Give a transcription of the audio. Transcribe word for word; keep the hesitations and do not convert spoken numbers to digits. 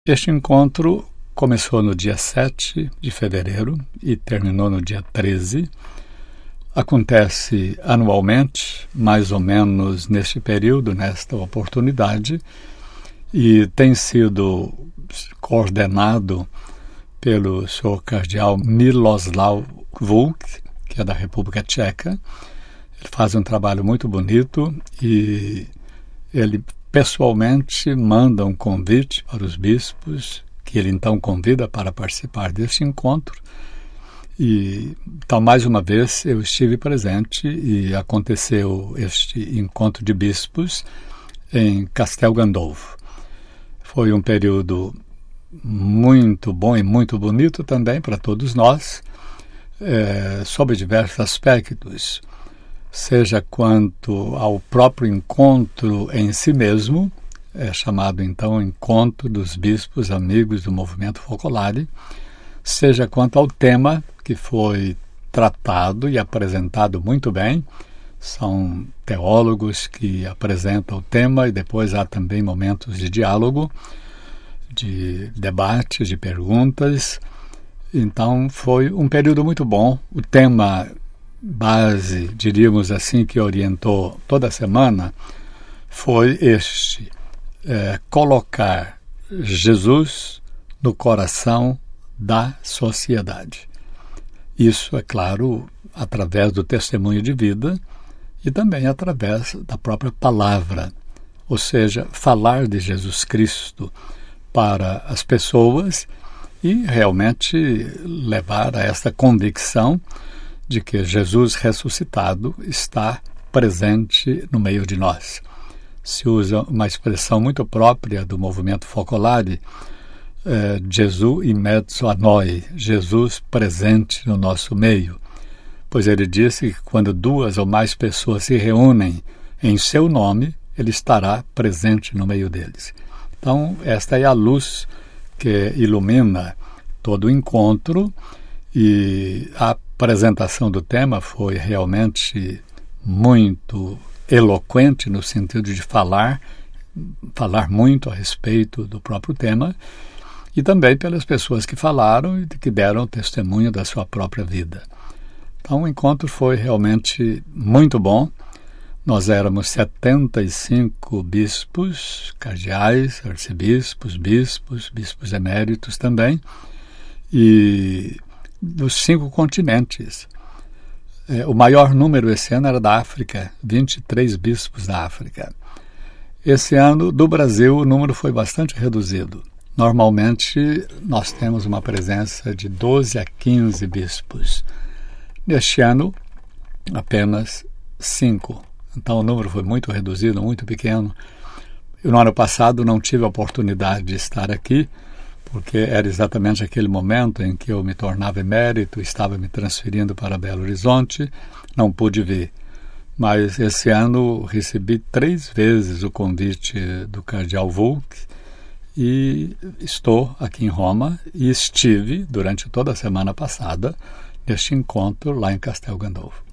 Este encontro começou no dia sete de fevereiro e terminou no dia treze. Acontece anualmente, mais ou menos neste período, nesta oportunidade, e tem sido coordenado pelo senhor cardeal Miloslav Vlk, que é da República Tcheca. Ele faz um trabalho muito bonito e ele pessoalmente manda um convite para os bispos, que ele então convida para participar deste encontro. E então, mais uma vez, eu estive presente e aconteceu este encontro de bispos em Castel Gandolfo. Foi um período muito bom e muito bonito também para todos nós, é, sobre diversos aspectos, seja quanto ao próprio encontro em si mesmo, é chamado então Encontro dos Bispos Amigos do Movimento Focolare, seja quanto ao tema que foi tratado e apresentado muito bem. São teólogos que apresentam o tema e depois há também momentos de diálogo, de debate, de perguntas. Então foi um período muito bom. O tema base, diríamos assim, que orientou toda a semana foi este: é, colocar Jesus no coração da sociedade. Isso, é claro, através do testemunho de vida e também através da própria palavra, ou seja, falar de Jesus Cristo para as pessoas e realmente levar a esta convicção de que Jesus ressuscitado está presente no meio de nós. Se usa uma expressão muito própria do movimento Focolare, eh, Jesus in mezzo a noi, Jesus presente no nosso meio, pois ele disse que quando duas ou mais pessoas se reúnem em seu nome, ele estará presente no meio deles. Então, esta é a luz que ilumina todo o encontro, e a apresentação do tema foi realmente muito eloquente no sentido de falar, falar muito a respeito do próprio tema, e também pelas pessoas que falaram e que deram testemunho da sua própria vida. Então o encontro foi realmente muito bom. Nós éramos setenta e cinco bispos, cardeais, arcebispos, bispos, bispos eméritos também, e dos cinco continentes. É, o maior número esse ano era da África, vinte e três bispos da África. Esse ano, do Brasil, o número foi bastante reduzido. Normalmente, nós temos uma presença de doze a quinze bispos. Neste ano, apenas cinco. Então, o número foi muito reduzido, muito pequeno. Eu, no ano passado, não tive a oportunidade de estar aqui, porque era exatamente aquele momento em que eu me tornava emérito, estava me transferindo para Belo Horizonte, não pude vir. Mas esse ano recebi três vezes o convite do cardeal Vlk e estou aqui em Roma e estive durante toda a semana passada neste encontro lá em Castel Gandolfo.